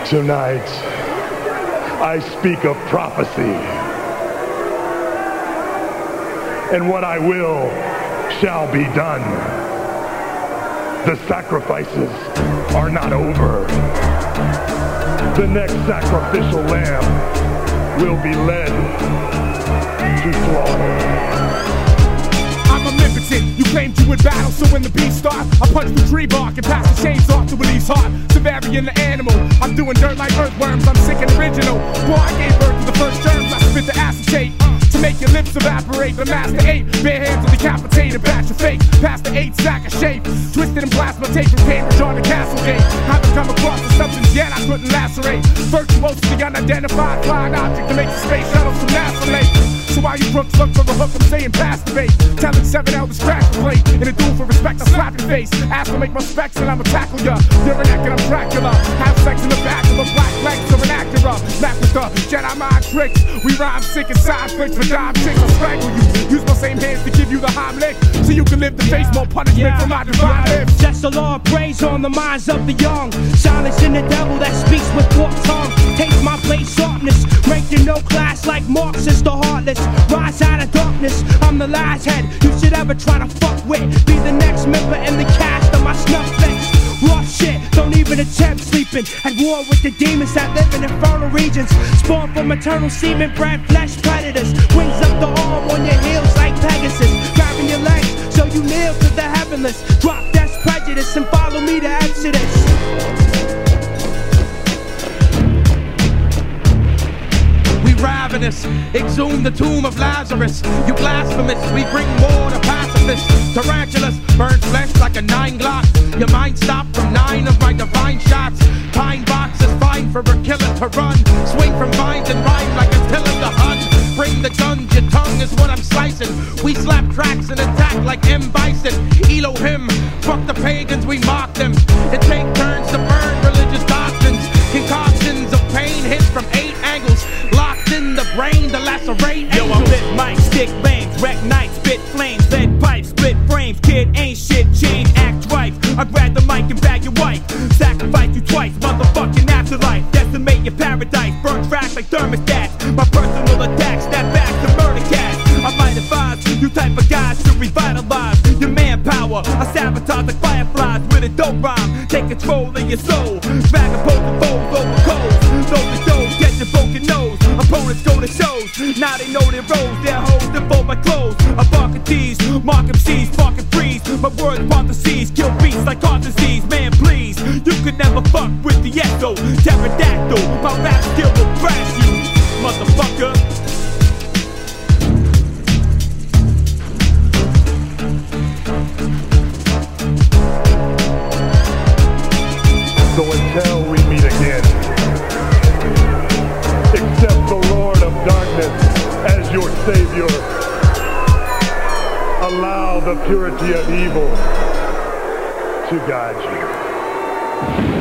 Tonight, I speak of prophecy. And what I will shall be done. The sacrifices are not over. The next sacrificial lamb will be led to slaughter. I'm omnipotent, you claimed you would battle, so when the beat starts, I punch the tree bark and pass the chainsaw to release heart. Severian the animal, I'm doing dirt like earthworms, I'm sick and original. Boy, I gave birth to the first germs, I spit the acetate to make your lips evaporate. The master ape, bare hands will decapitate a batch of fake. Past the 8 sack of shape, twisted in plasma tape from Cambridge on the Castlegate. Haven't come across the substance yet, I couldn't lacerate. Virtuosity unidentified flying object to make the space shuttle from NASA late. So while you crooks look for a hook, I'm saying pass the bait. Telling 7 Elvis crack the plate. In a duel for respect, I slap your face. Ask to make my specs and I'ma tackle ya. You're an and I'm Dracula. Have sex in the back of a black Lex or an Acura. Laugh with the Jedi mind tricks. We rhyme sick and side flicks for dime chicks. I'll strangle you. Use my same hands to give you the Heimlich, so you can live to face more punishment from my divine lips. Just the Lord praise on the minds of the young. Silencing the devil that speaks with forked tongue. Take my place sharpness. Rank in no class like Marxist or heartless. Rise out of darkness, I'm the last head you should ever try to fuck with. Be the next member in the cast of my snuff flicks. Raw shit, don't even attempt sleeping. At war with the demons that live in infernal regions. Spawn from eternal semen, bred flesh predators. Wings up the arm on your heels like Pegasus. Grabbing your legs so you kneel to the heavenless. Drop death's prejudice and follow me to Exodus. Ravenous, exhume the tomb of Lazarus. You blasphemous, we bring more to pacifists. Tarantulas, burn flesh like a 9 Glock. Your mind stopped from 9 of my divine shots. Pine box is fine for a killer to run. Swing from vines and rhyme like Attila the Hun. Bring the guns, your tongue is what I'm slicing. We slap tracks and attack like M. Bison. Elohim, fuck the pagans, we mock them. And take turns to burn religious doctrines. Concoctions of pain hit from 8 angles. Locked in the brain, the lacerate. Yo, I lit mics, stick lanes, wreck nights, spit flames, lead pipes, split frames. Kid ain't shit, change, act right. I grab the mic and bag your wife. Sacrifice you twice, motherfucking afterlife. Decimate your paradise, burn tracks like thermostats. My personal attack, snap back to murder cats. I might advise you type of guys to revitalize your manpower. I sabotage like fireflies with a dope rhyme. Take control of your soul. Drag opposing foes over coals. Those that don't get your broken nose. Opponents go to shows. Now they know their roles. Their hoes that fold my clothes. I bark at these, mark MCs, spark and freeze. My words part the seas, kill beats like heart disease. Man, please, you could never fuck with the Echo. Pterodactyl, my rap skill will crash you, motherfucker. So until we meet again, accept the Lord of Darkness as your Savior. Allow the purity of evil to guide you.